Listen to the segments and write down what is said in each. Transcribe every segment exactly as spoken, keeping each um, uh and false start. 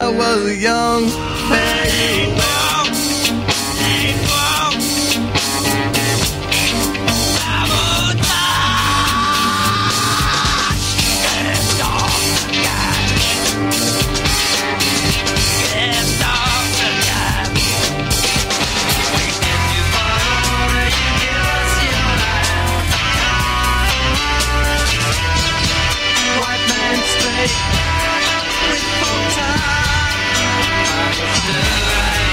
I was young. Hey, well, hey, well, I will touch this off the guy. This off the guy. We give you fun, you give us your life. White man straight with full time. I was still alive.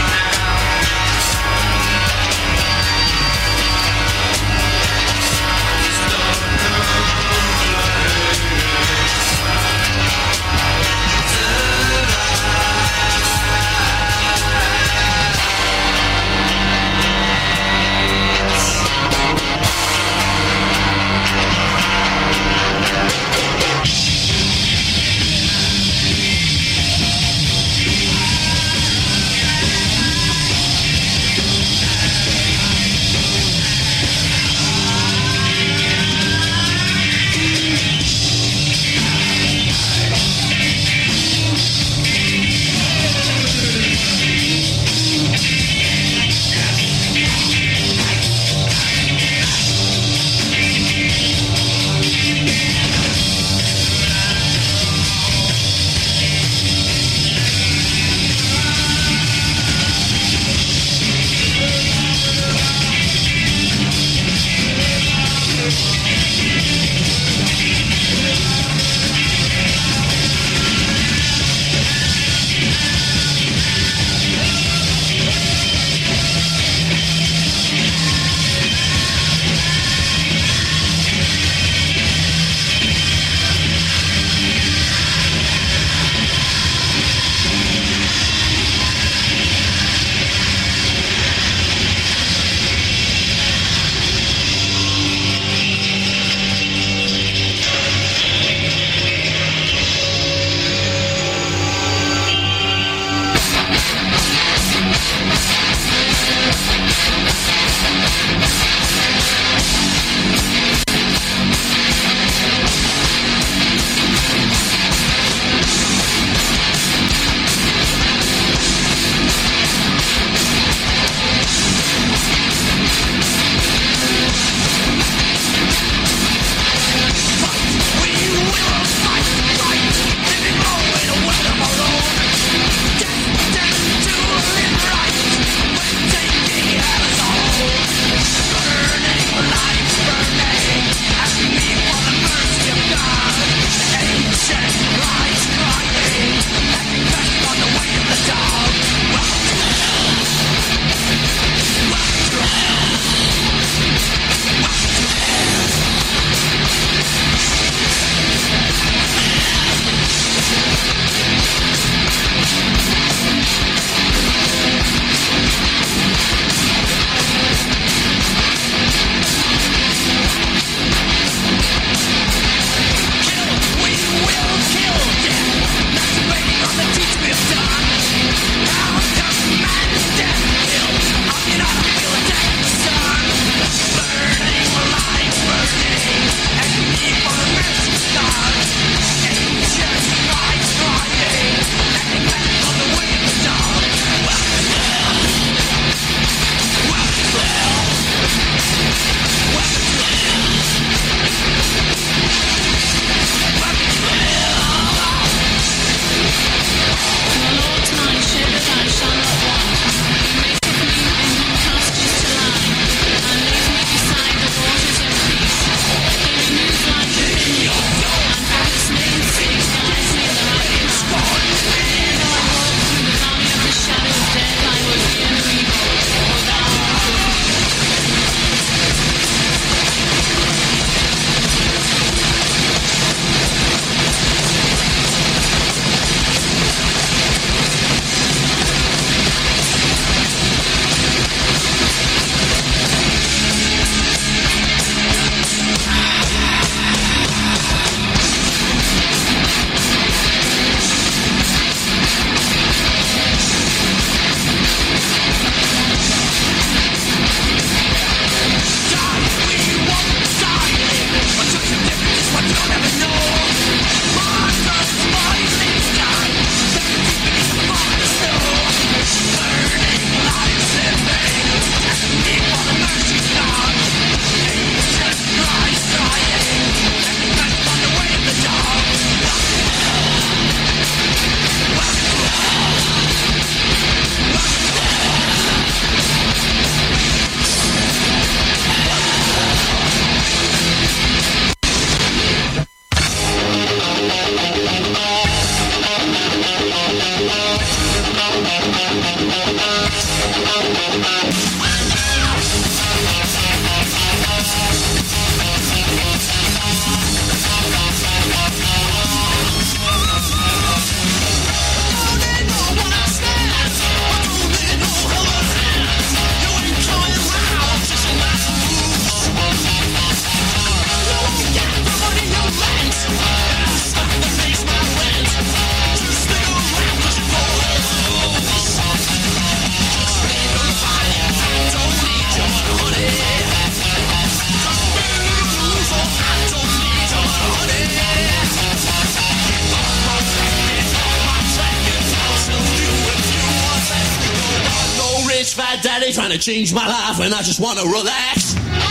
Fat daddy trying to change my life when I just want to relax.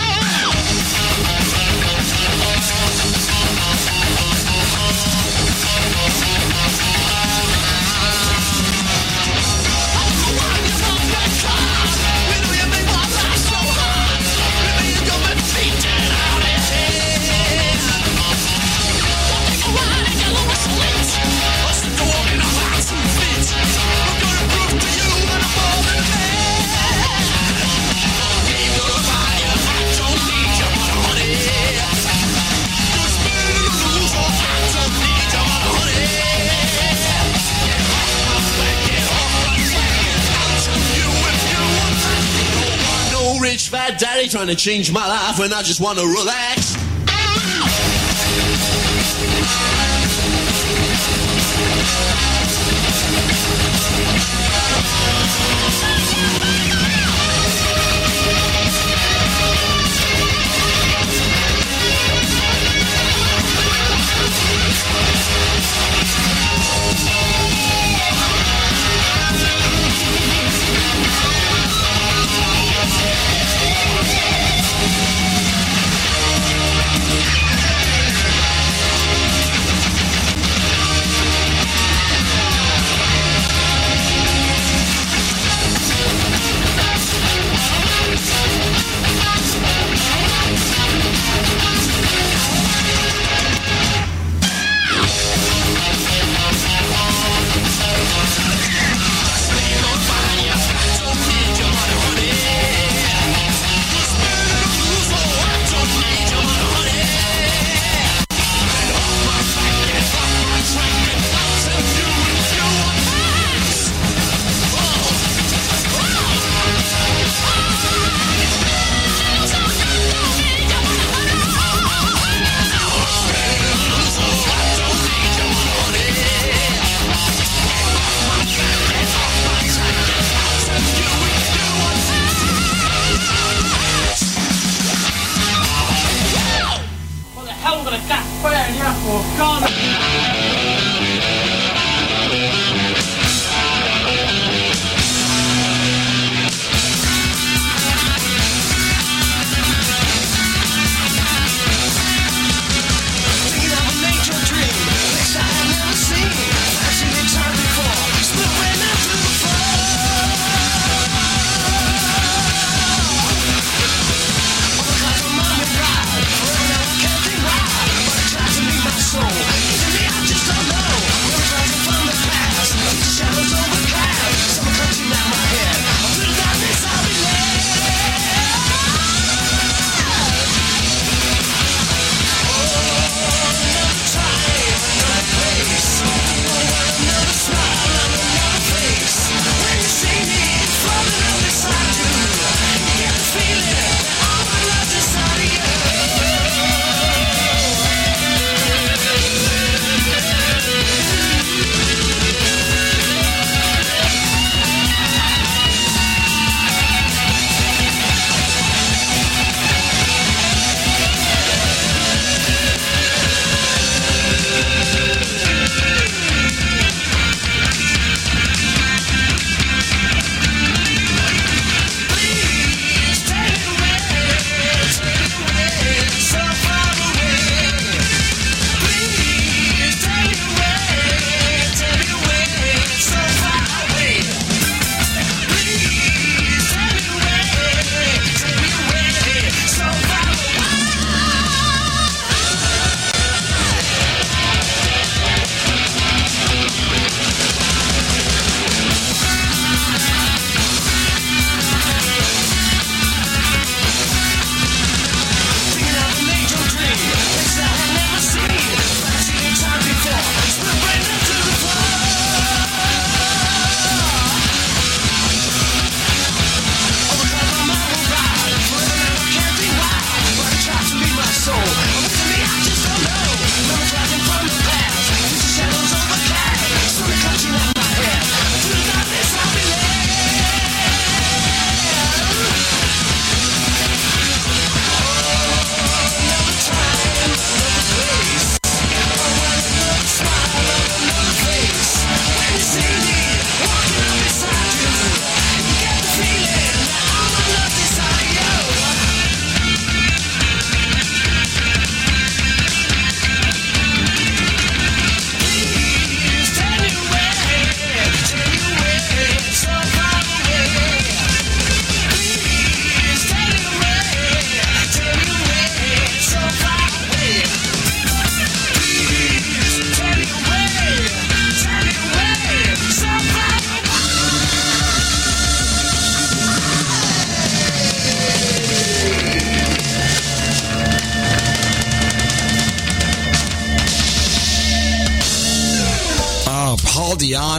Rich fat daddy trying to change my life when I just want to relax.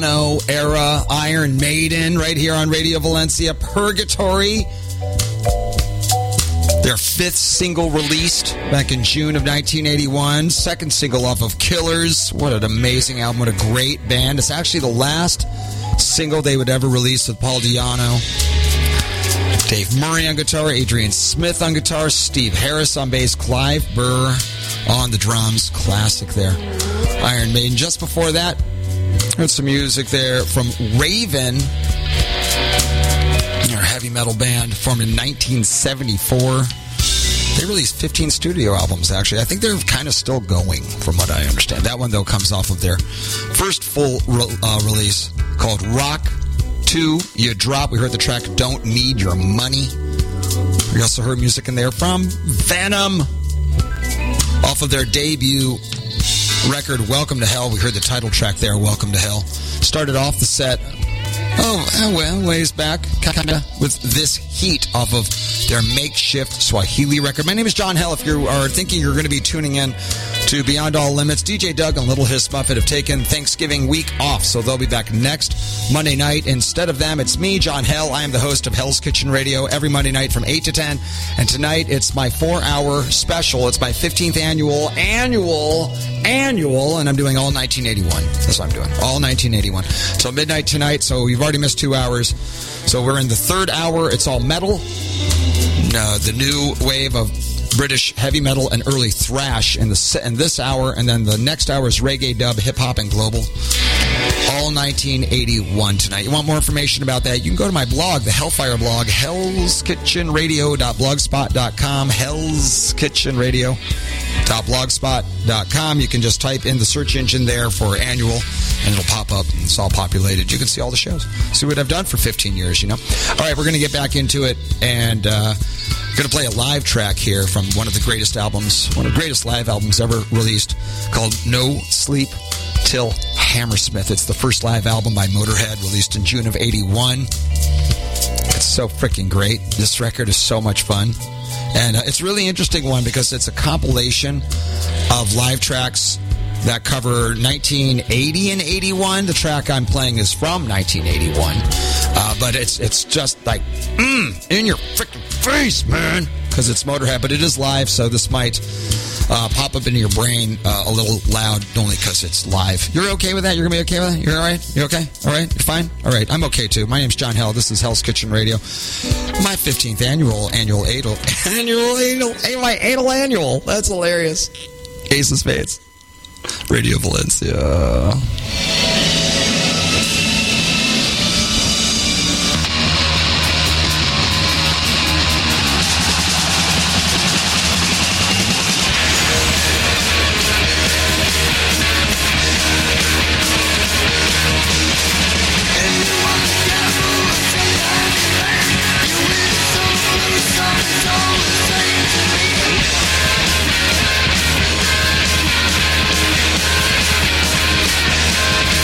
Bono era Iron Maiden right here on Radio Valencia. Purgatory, their fifth single released back in June of nineteen eighty-one. Second single off of Killers. What an amazing album. What a great band. It's actually the last single they would ever release with Paul Di'Anno. Dave Murray on guitar, Adrian Smith on guitar, Steve Harris on bass, Clive Burr on the drums. Classic there. Iron Maiden. Just before that, heard some music there from Raven, their heavy metal band formed in nineteen seventy-four. They released fifteen studio albums, actually. I think they're kind of still going, from what I understand. That one, though, comes off of their first full re- uh, release called Rock two, You Drop. We heard the track Don't Need Your Money. We also heard music in there from Venom off of their debut record, Welcome to Hell. We heard the title track there, Welcome to Hell. Started off the set, oh, well, ways back, kind of, with This Heat off of their makeshift Swahili record. My name is John Hell. If you are thinking you're going to be tuning in to Beyond All Limits, D J Doug and Little Hiss Muffet have taken Thanksgiving week off, so they'll be back next Monday night. Instead of them, it's me, John Hell. I am the host of Hell's Kitchen Radio every Monday night from eight to ten, and tonight it's my four-hour special. It's my fifteenth annual, annual, annual, and I'm doing all nineteen eighty-one. That's what I'm doing, all nineteen eighty-one. So midnight tonight, so you've already missed two hours. So we're in the third hour. It's all metal. Uh, the new wave of British heavy metal and early thrash in the in this hour, and then the next hour is reggae, dub, hip-hop, and global. All nineteen eighty-one tonight. You want more information about that, you can go to my blog, the Hellfire blog, hells kitchen radio dot blogspot dot com, hells kitchen radio dot blogspot dot com. You can just type in the search engine there for annual, and it'll pop up, and it's all populated. You can see all the shows. See what I've done for fifteen years, you know. All right, we're going to get back into it, and uh, going to play a live track here from one of the greatest albums, one of the greatest live albums ever released, called No Sleep Till Hammersmith. It's the first live album by Motorhead, released in June of eighty-one. It's so freaking great. This record is so much fun. And uh, it's a really interesting one because it's a compilation of live tracks that cover nineteen eighty and eighty-one. The track I'm playing is from nineteen eighty-one. Uh, but it's it's just like, mm, in your freaking face, man, because it's Motorhead. But it is live, so this might uh, pop up into your brain uh, a little loud, only because it's live. You're okay with that? You're going to be okay with that? You're all right? You okay? All right? You're fine? All right. I'm okay, too. My name's John Hell. This is Hell's Kitchen Radio. My fifteenth annual, annual, annual, annual, annual, my annual, annual. That's hilarious. Ace of Spades. Radio Valencia. Thank you.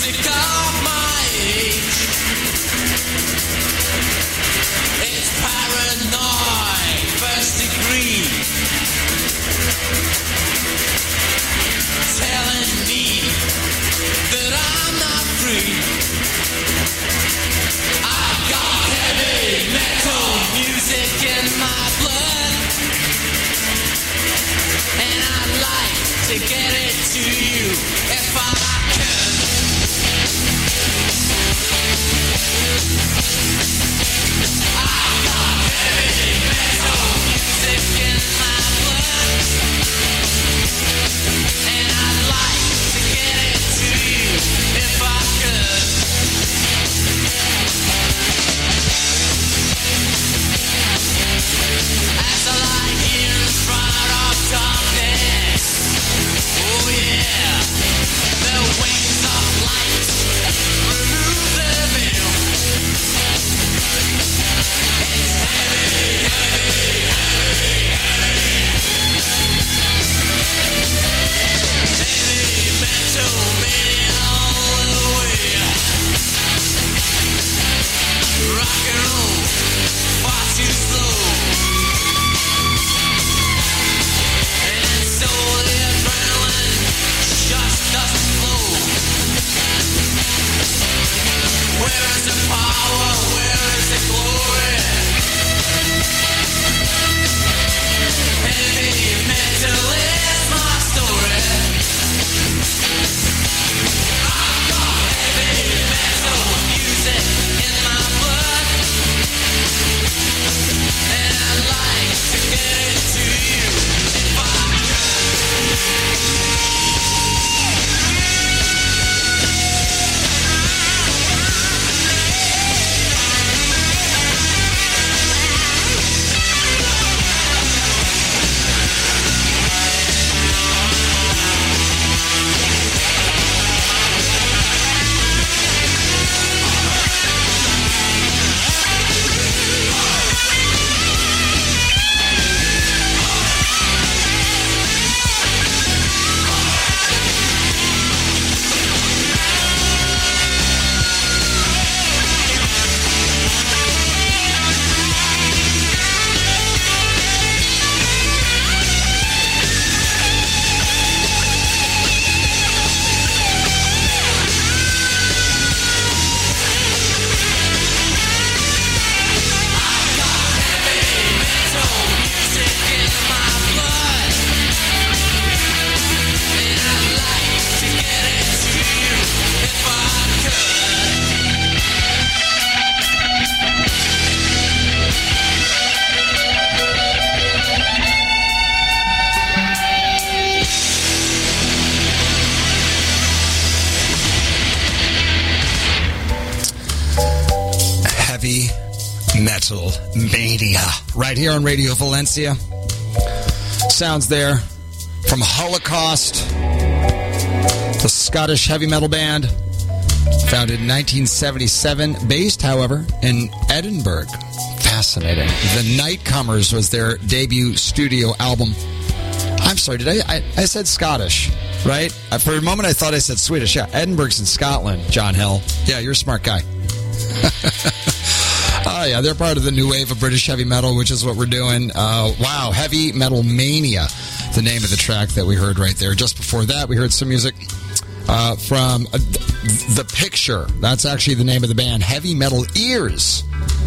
music of my age. It's paranoid, first degree, telling me that I'm not free. I've got heavy metal music in my blood, and I'd like to get it to you if I could. I've got heavy metal music in my blood, and I'd like to get it to you if I could. As I lie here in front of darkness, oh yeah, the wings of light remove the veil. It's heavy, heavy, heavy, heavy. Heavy metal mania all the way. Rock and roll, far too slow. And so the adrenaline just doesn't flow. Where is the power? Where is the glory? Heavy metal is my story. I've got heavy metal music in my blood, and I'd like to get it to you if I Metal Mania, right here on Radio Valencia. Sounds there from Holocaust, the Scottish heavy metal band, founded in nineteen seventy-seven, based, however, in Edinburgh. Fascinating. The Nightcomers was their debut studio album. I'm sorry, did I, I, I said Scottish, right? For a moment I thought I said Swedish. Yeah, Edinburgh's in Scotland, John Hill. Yeah, you're a smart guy. Oh, yeah, they're part of the new wave of British heavy metal, which is what we're doing. Uh, wow, Heavy Metal Mania, the name of the track that we heard right there. Just before that, we heard some music uh, from uh, The Picture. That's actually the name of the band, Heavy Metal Ears.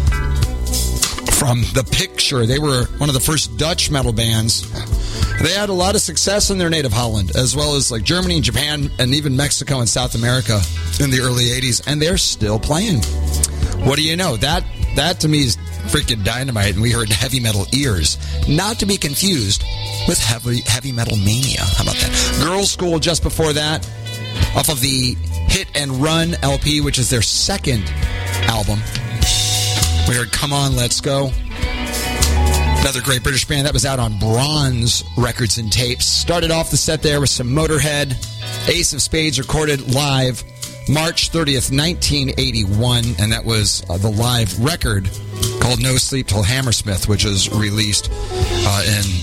From The Picture. They were one of the first Dutch metal bands. They had a lot of success in their native Holland, as well as like Germany and Japan, and even Mexico and South America in the early eighties, and they're still playing. What do you know? That that to me is freaking dynamite, and we heard Heavy Metal Ears. Not to be confused with Heavy, heavy Metal Mania. How about that? Girls' School just before that, off of the Hit and Run L P, which is their second album. We heard Come On, Let's Go. Another great British band that was out on Bronze Records and Tapes. Started off the set there with some Motorhead. Ace of Spades recorded live March thirtieth, nineteen eighty-one, and that was uh, the live record called No Sleep Till Hammersmith, which was released uh, in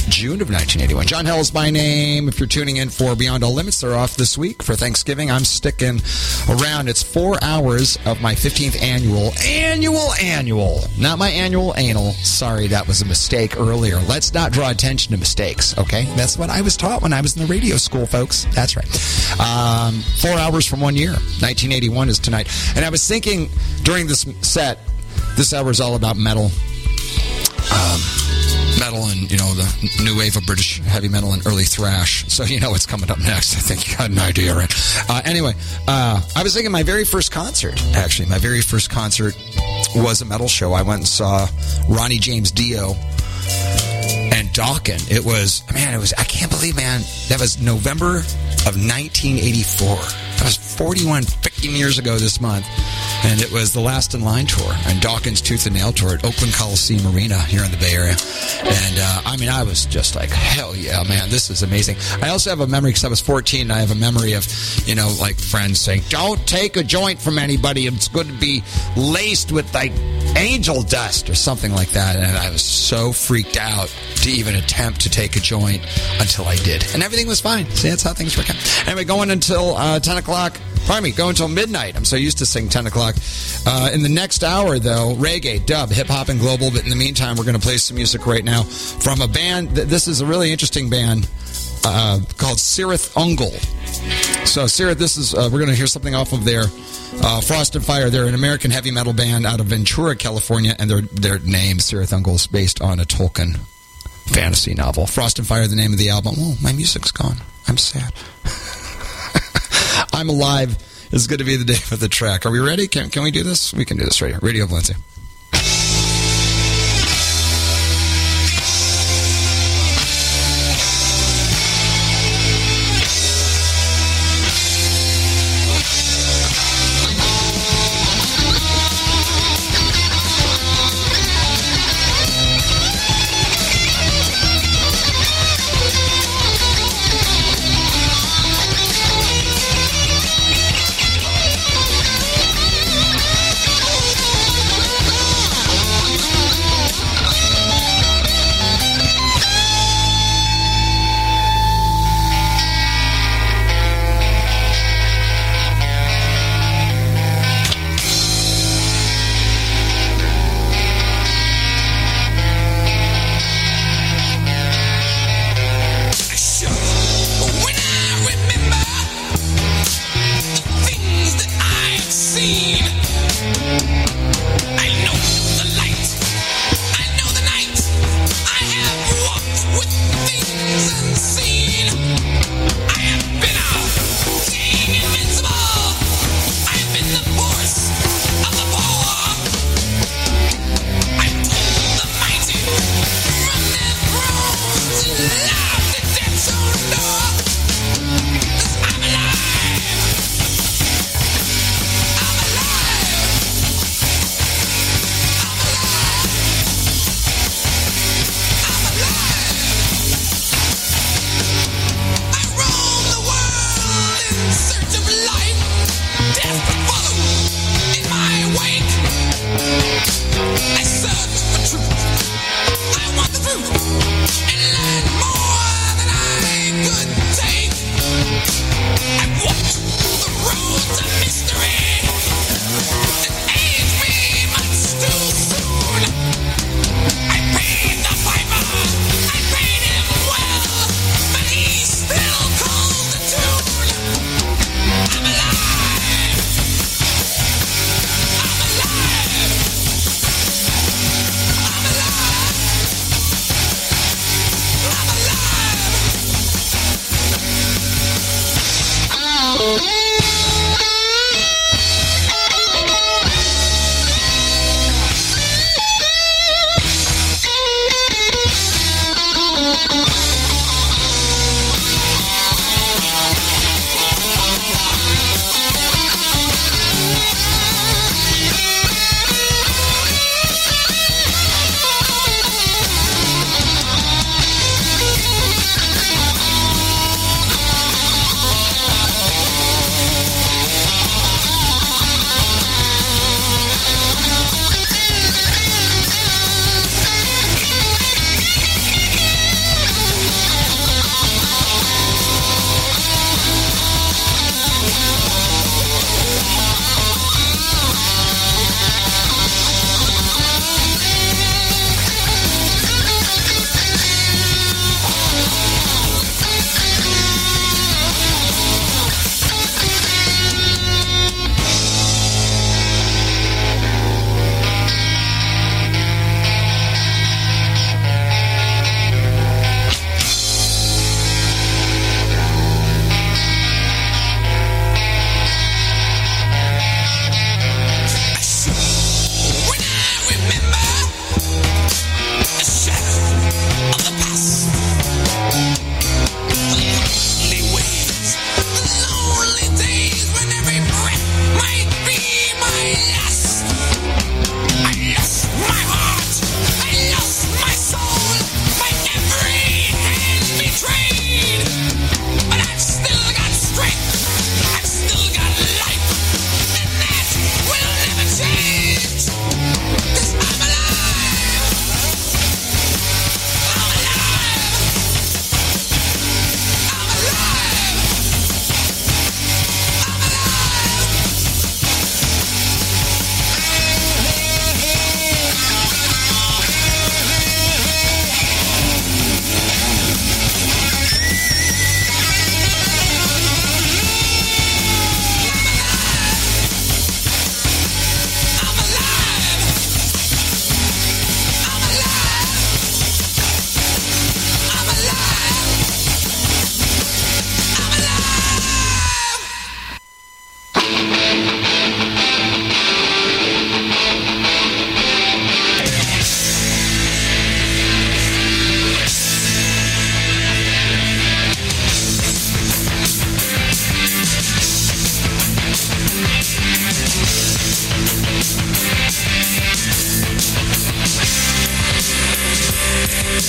June of nineteen eighty-one. John Hell is my name. If you're tuning in for Beyond All Limits, they're off this week for Thanksgiving. I'm sticking around. It's four hours of my fifteenth annual, annual, annual, not my annual anal. Sorry, that was a mistake earlier. Let's not draw attention to mistakes, okay? That's what I was taught when I was in the radio school, folks. That's right. Um, four hours from one year. nineteen eighty-one is tonight. And I was thinking during this set, this hour is all about metal. Um, metal and, you know, the new wave of British heavy metal and early thrash. So you know what's coming up next. I think you got an idea, right? Uh, anyway, uh, I was thinking my very first concert, actually, my very first concert was a metal show. I went and saw Ronnie James Dio and Dokken. It was, man, it was, I can't believe, man, that was November of nineteen eighty-four. That was forty-one freaking years ago this month. And it was the Last in Line tour and Dawkins Tooth and Nail tour at Oakland Coliseum Arena here in the Bay Area. And, uh, I mean, I was just like, hell yeah, man, this is amazing. I also have a memory, because I was fourteen, and I have a memory of, you know, like friends saying, don't take a joint from anybody. It's going to be laced with, like, angel dust or something like that. And I was so freaked out to even attempt to take a joint until I did. And everything was fine. See, that's how things work out. Anyway, going until uh, ten o'clock. Pardon me, go until midnight. I'm so used to saying ten o'clock. Uh, in the next hour, though, reggae, dub, hip-hop, and global. But in the meantime, we're going to play some music right now from a band. This is a really interesting band uh, called Cirith Ungol. So, Cirith, this is, uh, we're going to hear something off of their uh, Frost and Fire. They're an American heavy metal band out of Ventura, California, and their, their name, Cirith Ungol, is based on a Tolkien fantasy novel. Frost and Fire, the name of the album. Oh, my music's gone. I'm sad. I'm Alive is going to be the name of the track. Are we ready? Can can we do this? We can do this right here. Radio Valencia. We'll be right back.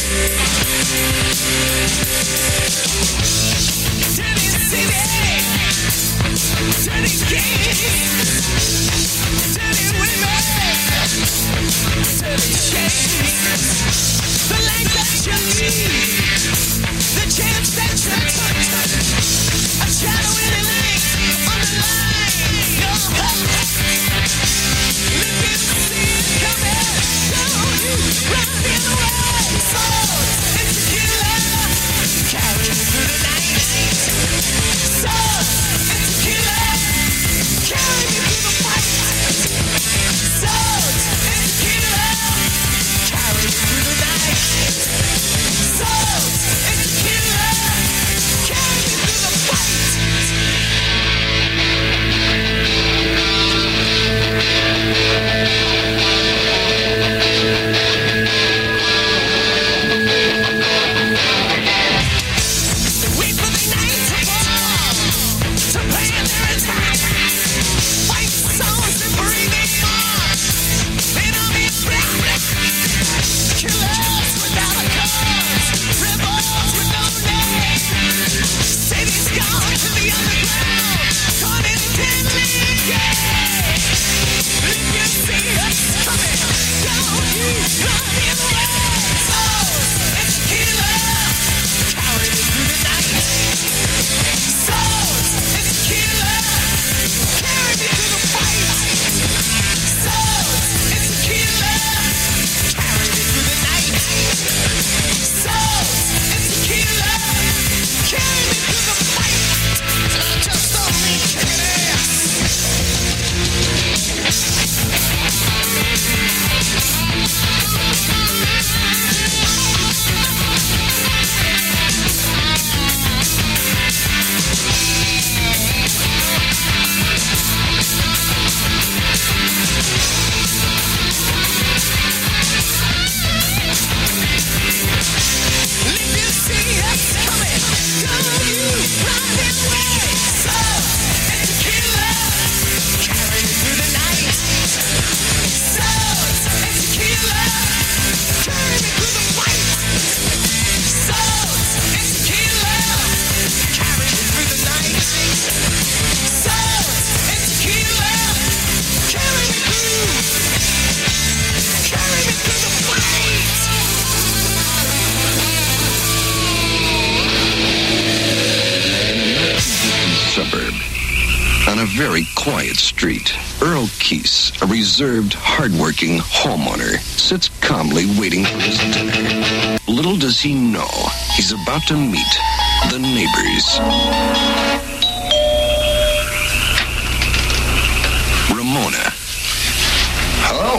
On a very quiet street, Earl Keese, a reserved, hard-working homeowner, sits calmly waiting for his dinner. Little does he know, he's about to meet the neighbors. Ramona. Hello.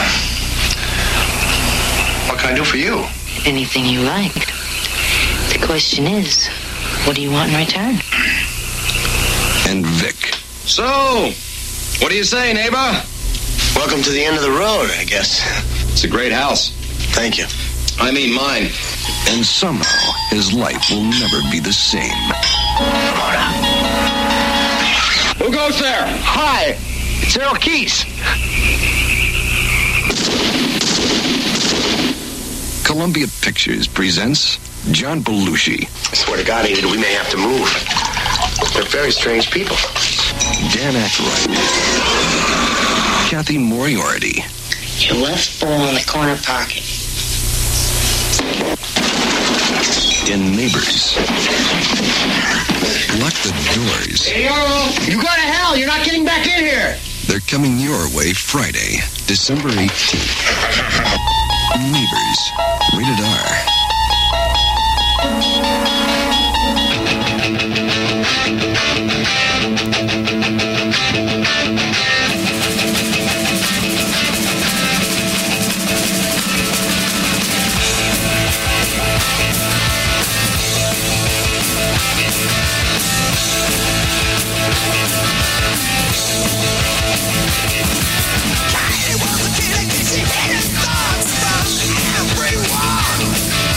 What can I do for you? Anything you like. The question is, what do you want in return? And Vic. So, what do you say, neighbor? Welcome to the end of the road, I guess. It's a great house. Thank you. I mean mine. And somehow, his life will never be the same. Who goes there? Hi, it's Earl Keese. Columbia Pictures presents John Belushi. I swear to God, Enid, we may have to move. They're very strange people. Dan Aykroyd. Kathy Moriarty. Your left ball in the corner pocket. In Neighbors. Lock the doors. Hey, Earl, you go to hell. You're not getting back in here. They're coming your way Friday, December eighteenth. Neighbors. Rated R. Everyone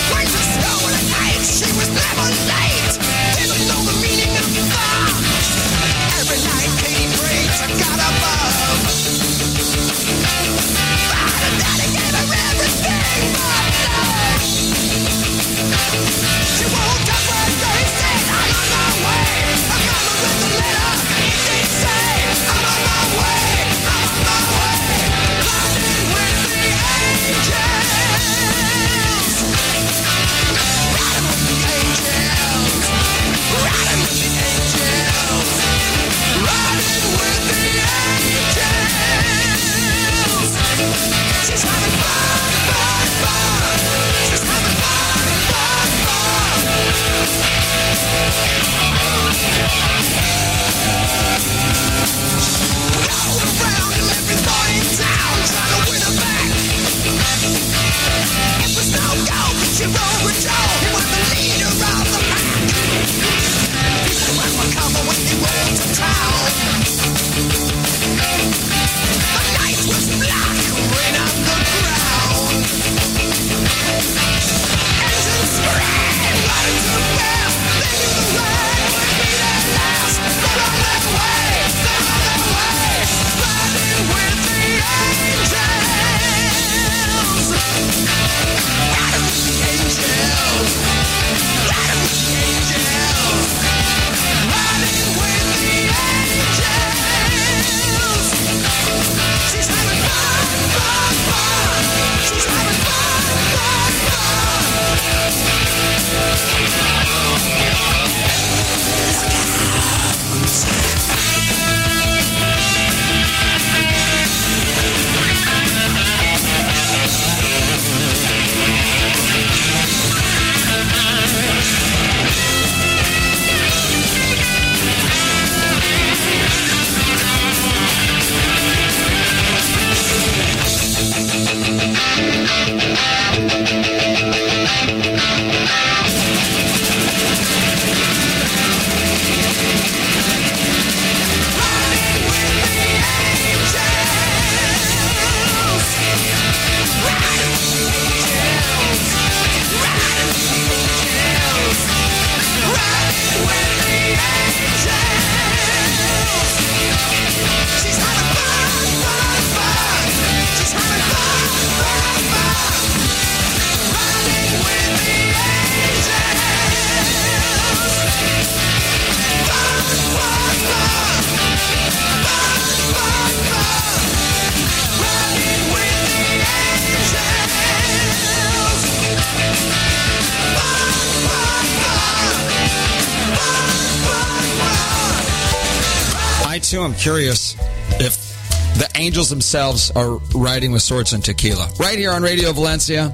Too, I'm curious if the Angels themselves are riding with swords and tequila. Right here on Radio Valencia.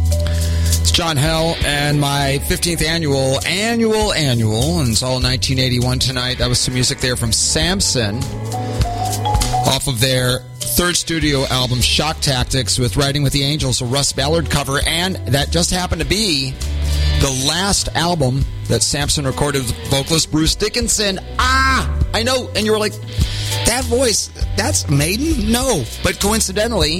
It's John Hell and my fifteenth annual, annual, annual, and it's all nineteen eighty-one tonight. That was some music there from Samson off of their third studio album, Shock Tactics, with Riding with the Angels, a Russ Ballard cover, and that just happened to be the last album that Samson recorded with vocalist Bruce Dickinson. Ah, I know. And you were like, that voice, that's Maiden? No. But coincidentally,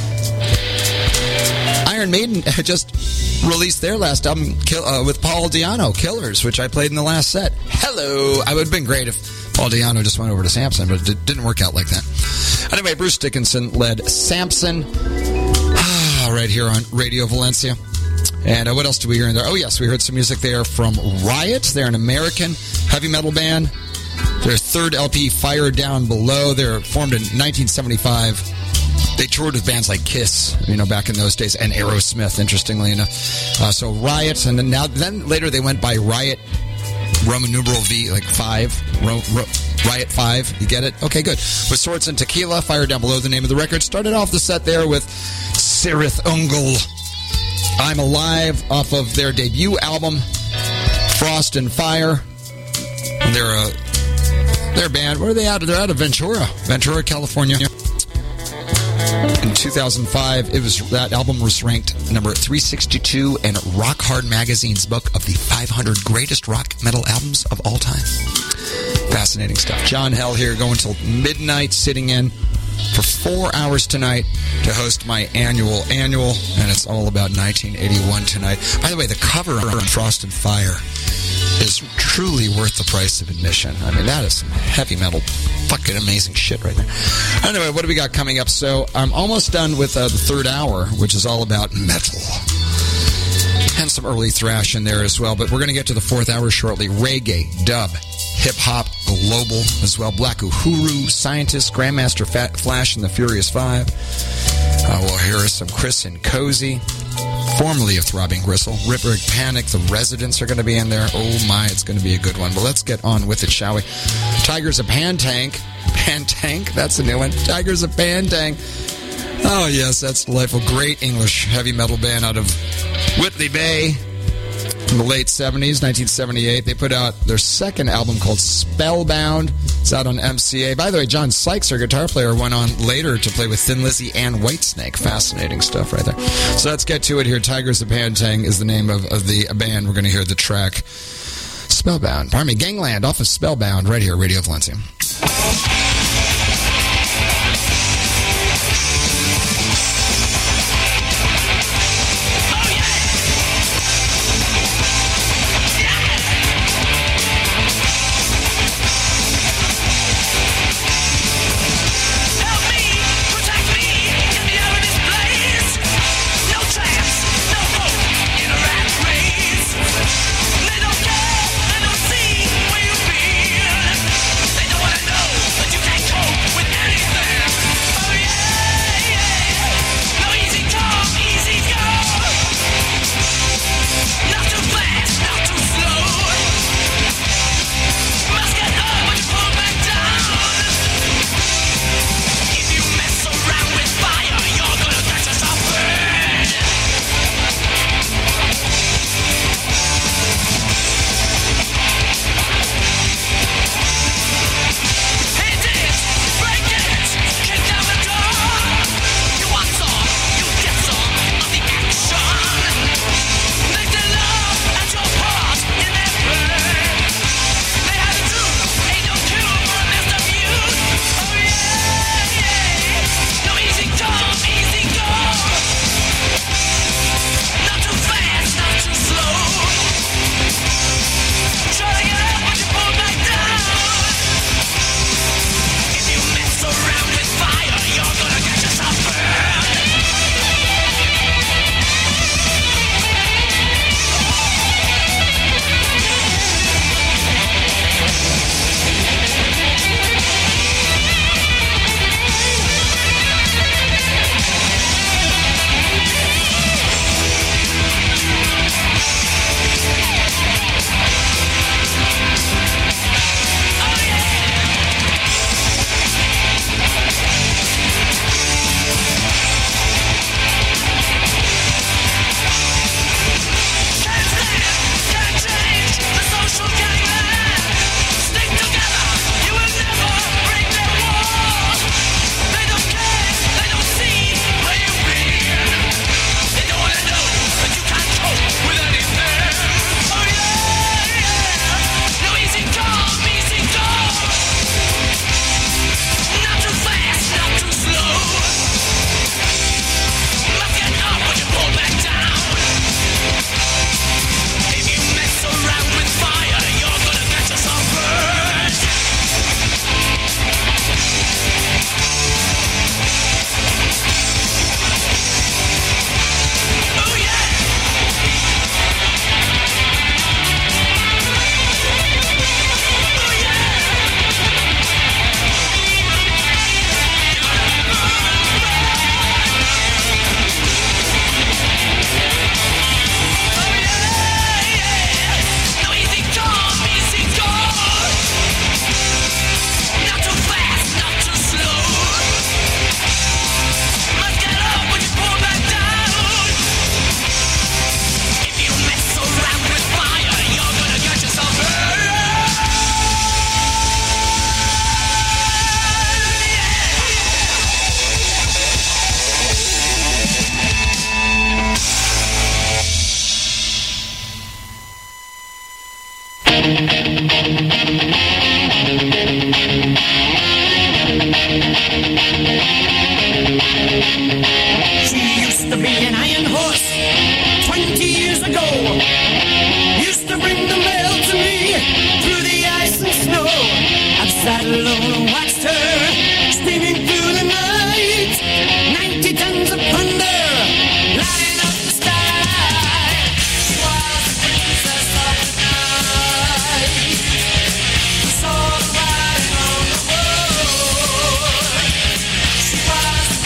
Iron Maiden had just released their last album kill, uh, with Paul Di'Anno, Killers, which I played in the last set. Hello. I would have been great if Paul Di'Anno just went over to Samson, but it didn't work out like that. Anyway, Bruce Dickinson led Samson right here on Radio Valencia. And uh, what else did we hear in there? Oh, yes, we heard some music there from Riot. They're an American heavy metal band. Their third L P, Fire Down Below. They're formed in nineteen seventy-five. They toured with bands like Kiss, you know, back in those days, and Aerosmith, interestingly enough. Uh, so Riot, and then now then later they went by Riot, Roman numeral V, like five, ro, ro, Riot five. You get it? Okay, good. With Swords and Tequila, Fire Down Below, the name of the record. Started off the set there with Cirith Ungol, I'm Alive, off of their debut album, Frost and Fire. And they're a, they're a band. Where are they out of? They're out of Ventura, Ventura, California. In two thousand five, it was that album was ranked number three sixty-two in Rock Hard Magazine's book of the five hundred greatest rock metal albums of all time. Fascinating stuff. John Hell here, going till midnight, sitting in for four hours tonight to host my annual annual, and it's all about nineteen eighty-one tonight. By the way, the cover on Frost and Fire is truly worth the price of admission. I mean, that is some heavy metal, fucking amazing shit right there. Anyway, what do we got coming up? So I'm almost done with uh, the third hour, which is all about metal. And some early thrash in there as well. But we're going to get to the fourth hour shortly. Reggae, dub, hip-hop, global as well. Black Uhuru, Scientist, Grandmaster Fat Flash, and the Furious Five. Uh, we'll hear some Chris and Cozy, formerly of Throbbing Gristle. Ripper Panic, the Residents are going to be in there. Oh my, it's going to be a good one. But let's get on with it, shall we? Tigers of Pantank. Pantank? That's a new one. Tigers of Pantank. Oh, yes, that's delightful. Great English heavy metal band out of Whitley Bay. In the late seventies, nineteen seventy-eight, they put out their second album called Spellbound. It's out on M C A. By the way, John Sykes, their guitar player, went on later to play with Thin Lizzy and Whitesnake. Fascinating stuff right there. So let's get to it here. Tigers of Pantang is the name of, of the band. We're going to hear the track Spellbound. Pardon me, Gangland off of Spellbound right here, Radio Valencia.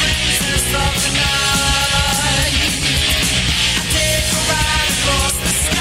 Across the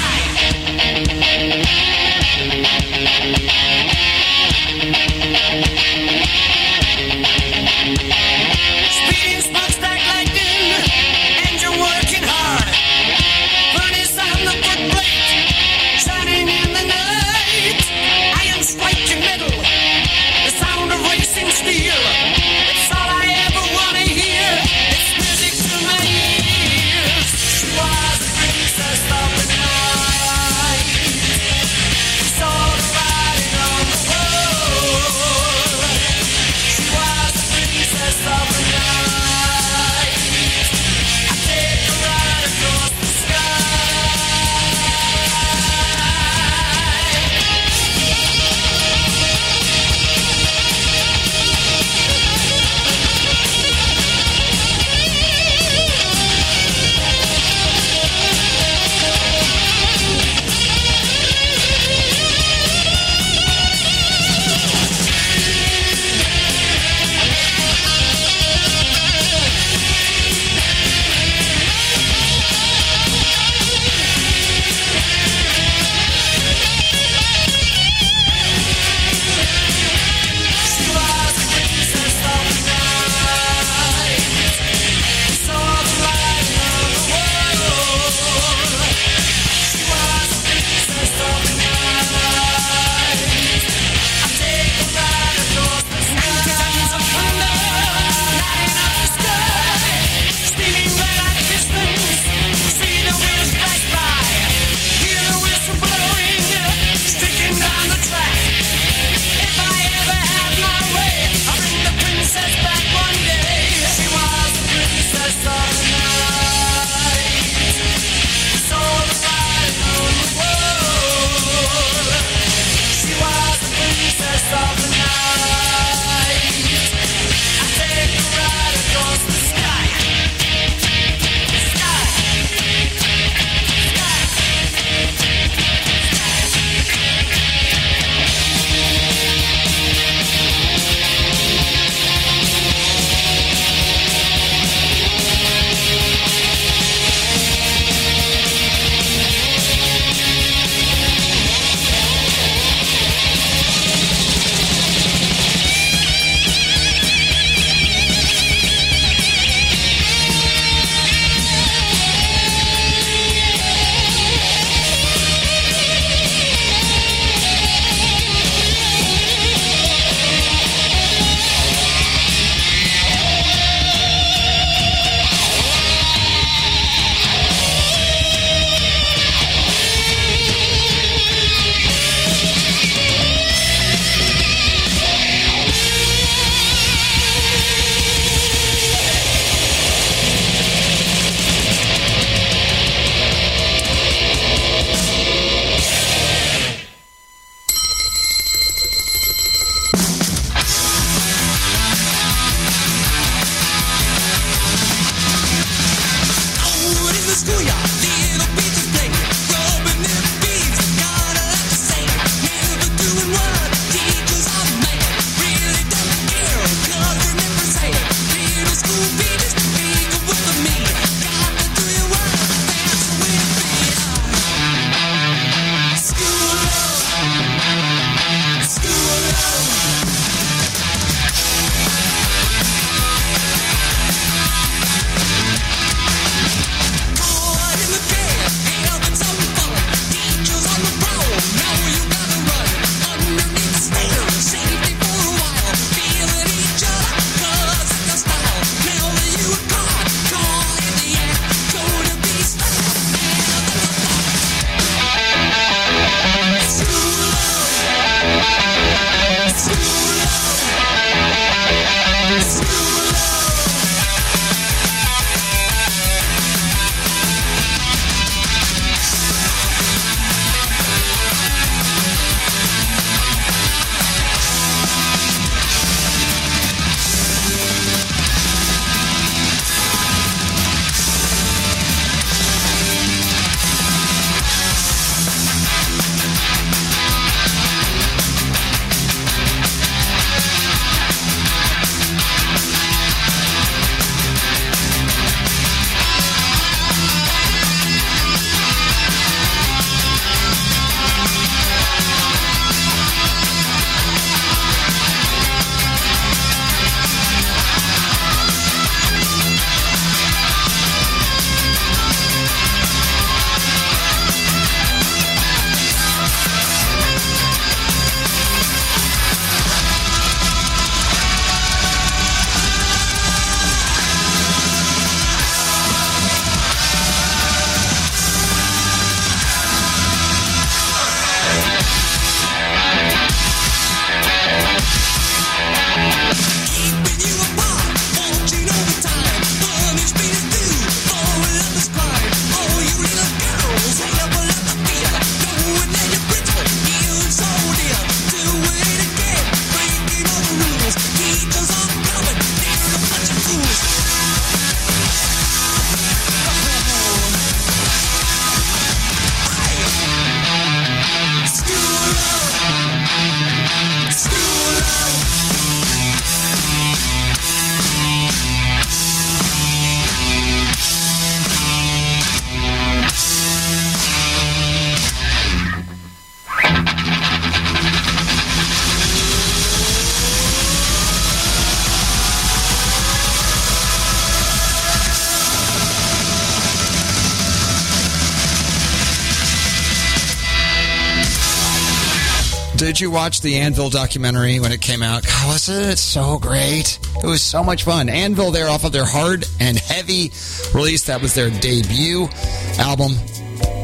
Did you watch the Anvil documentary when it came out? God, wasn't it so great? It was so much fun. Anvil, they're off of their Hard and Heavy release. That was their debut album.